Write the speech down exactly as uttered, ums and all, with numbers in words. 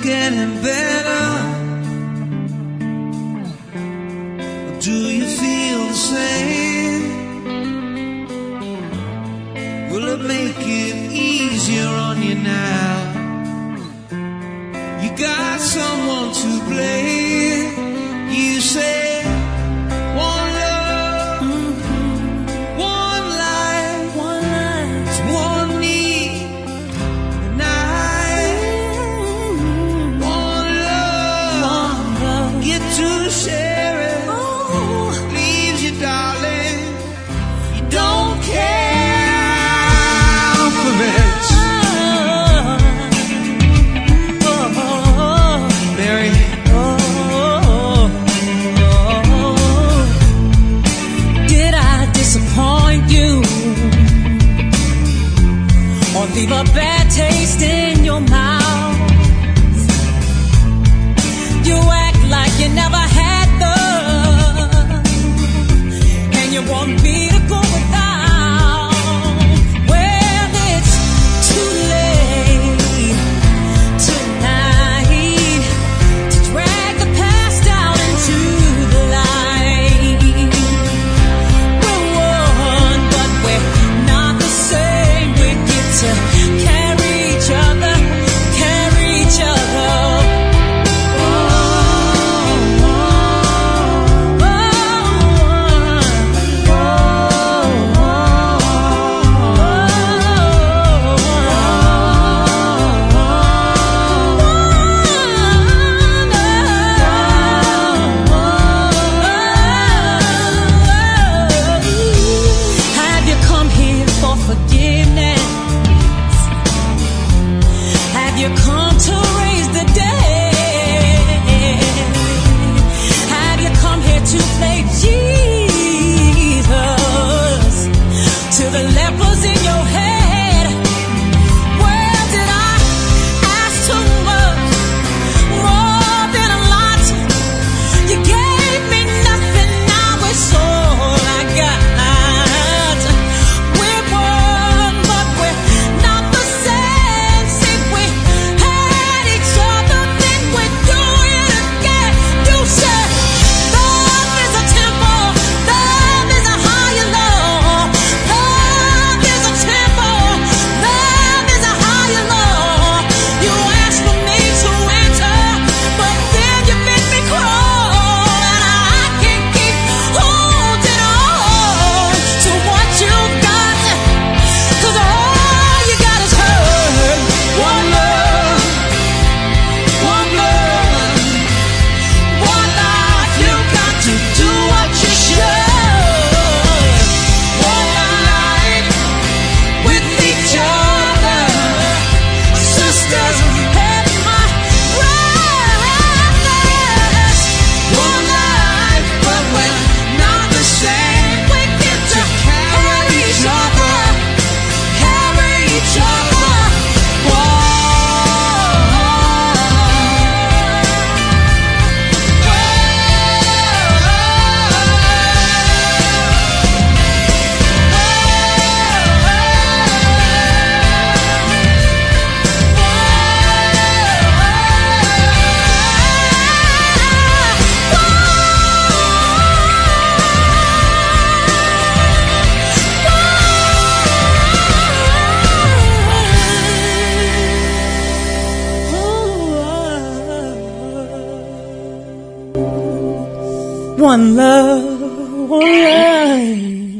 getting better? Do you feel the same? Will it make it easier on you now? You got someone to blame. You say one love, mm-hmm. one life, one life, one need, and I, mm-hmm. one love, one love, get to share it. Oh. Leaves you, darling, you don't care for it. Leave a bad taste in your mouth. You act like you never had love, and you want me to go without. Well, it's too late tonight to drag the past out into the light. We're one, but we're not the same. We get to carry each other, carry each other. Oh, oh, oh, oh, have you come here for forgiveness? Have you come to raise the dead? Have you come here to play Jesus to the lepers in your head? Well, did I ask too much? More than a lot. You gave me nothing, now it's all I got. We're one, but we're not the same. See, we had each other, then we do it again. You said love is a temple, love is a higher law. Love is a temple, love is a higher law. You asked for me to enter, but then you make me crawl, and I can't keep holding on to what you got, 'cause all you got is hurt. One love, one love, one life. You got to do what you should. One life with each other, sisters had my brothers. One life, but we're not the same. We get to carry each other, carry each other. One love, one life.